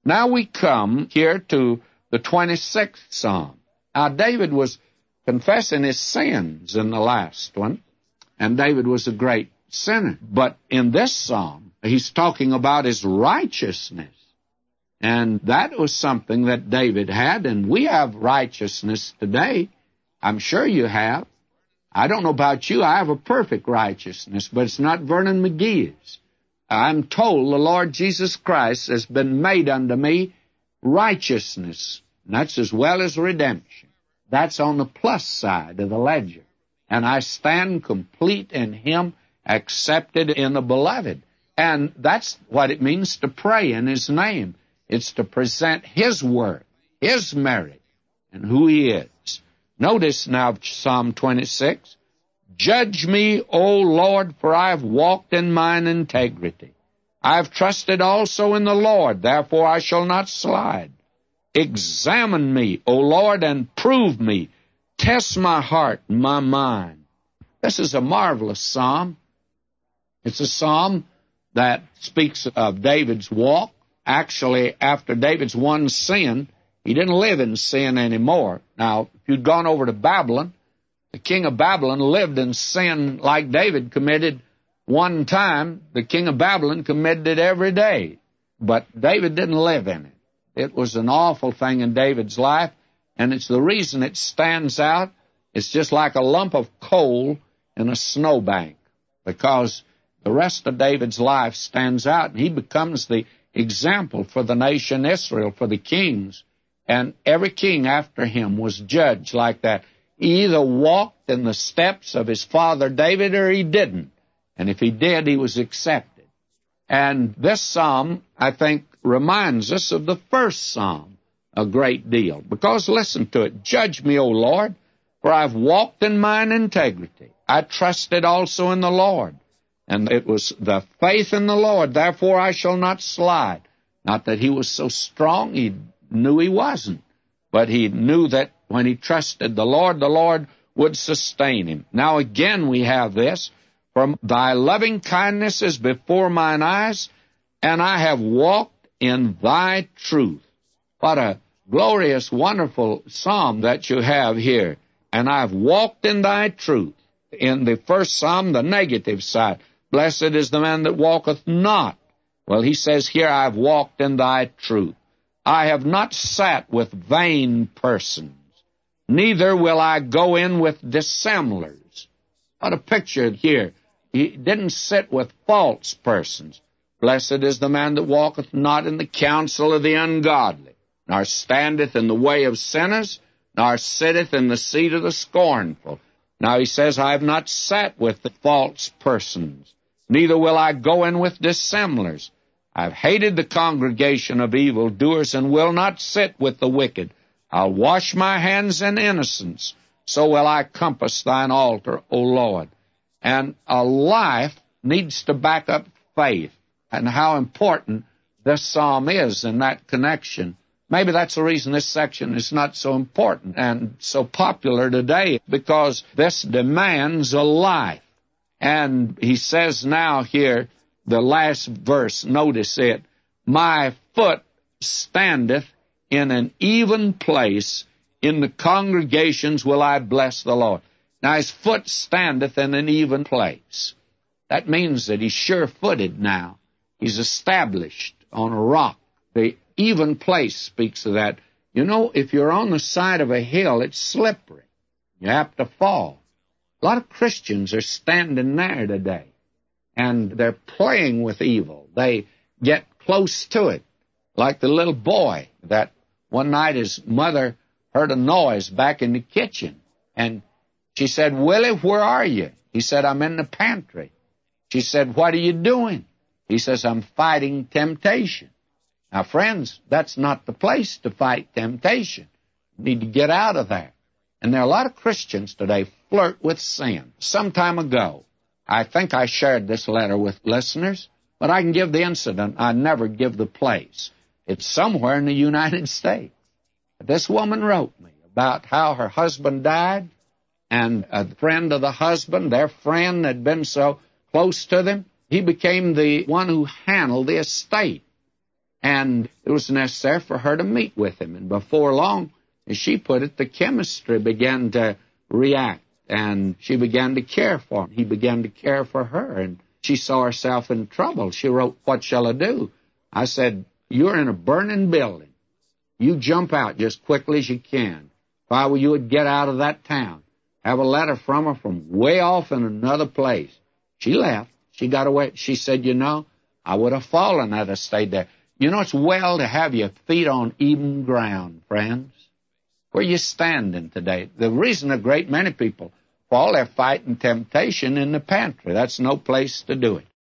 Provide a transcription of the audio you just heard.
Now we come here to the 26th Psalm. Now, David was confessing his sins in the last one, and David was a great sinner. But in this psalm, he's talking about his righteousness. And that was something that David had, and we have righteousness today. I'm sure you have. I don't know about you. I have a perfect righteousness, but it's not Vernon McGee's. I'm told the Lord Jesus Christ has been made unto me righteousness. And that's as well as redemption. That's on the plus side of the ledger. And I stand complete in Him, accepted in the Beloved. And that's what it means to pray in His name. It's to present His work, His merit, and who He is. Notice now Psalm 26. Judge me, O Lord, for I have walked in mine integrity. I have trusted also in the Lord, therefore I shall not slide. Examine me, O Lord, and prove me. Test my heart and my mind. This is a marvelous psalm. It's a psalm that speaks of David's walk. Actually, after David's one sin, he didn't live in sin anymore. Now, if you'd gone over to Babylon, the king of Babylon lived in sin like David committed one time. The king of Babylon committed it every day. But David didn't live in it. It was an awful thing in David's life, and it's the reason it stands out. It's just like a lump of coal in a snowbank, because the rest of David's life stands out, and he becomes the example for the nation Israel, for the kings. And every king after him was judged like that. He either walked in the steps of his father David or he didn't. And if he did, he was accepted. And this psalm, I think, reminds us of the first psalm a great deal. Because listen to it. Judge me, O Lord, for I've walked in mine integrity. I trusted also in the Lord. And it was the faith in the Lord, therefore I shall not slide. Not that he was so strong, he knew he wasn't. But he knew that when he trusted the Lord would sustain him. Now again we have this. For thy loving kindness is before mine eyes, and I have walked in thy truth. What a glorious, wonderful psalm that you have here. And I've walked in thy truth. In the first psalm, the negative side. Blessed is the man that walketh not. Well, he says here, I've walked in thy truth. I have not sat with vain persons, neither will I go in with dissemblers. What a picture here. He didn't sit with false persons. Blessed is the man that walketh not in the counsel of the ungodly, nor standeth in the way of sinners, nor sitteth in the seat of the scornful. Now he says, I have not sat with the false persons, neither will I go in with dissemblers. I've hated the congregation of evildoers, and will not sit with the wicked. I'll wash my hands in innocence, so will I compass thine altar, O Lord. And a life needs to back up faith, and how important this psalm is in that connection. Maybe that's the reason this section is not so important and so popular today, because this demands a life. And he says now here, the last verse, notice it, my foot standeth in an even place, in the congregations will I bless the Lord. Now his foot standeth in an even place. That means that he's sure-footed now. He's established on a rock. The even place speaks of that. You know, if you're on the side of a hill, it's slippery. You have to fall. A lot of Christians are standing there today, and they're playing with evil. They get close to it, like the little boy that one night his mother heard a noise back in the kitchen, and she said, Willie, where are you? He said, I'm in the pantry. She said, what are you doing? He says, I'm fighting temptation. Now, friends, that's not the place to fight temptation. You need to get out of there. And there are a lot of Christians today flirt with sin. Some time ago, I think I shared this letter with listeners, but I can give the incident. I never give the place. It's somewhere in the United States. This woman wrote me about how her husband died, and a friend of the husband, their friend had been so close to them, he became the one who handled the estate. And it was necessary for her to meet with him. And before long, as she put it, the chemistry began to react, and she began to care for him. He began to care for her, and she saw herself in trouble. She wrote, "What shall I do?" I said, "You're in a burning building. You jump out just quickly as you can. If I were you, would get out of that town." Have a letter from her from way off in another place. She left. She got away. She said, I would have fallen had I stayed there. It's well to have your feet on even ground, friends. Where you standing today? The reason a great many people fall, they're fighting temptation in the pantry. That's no place to do it.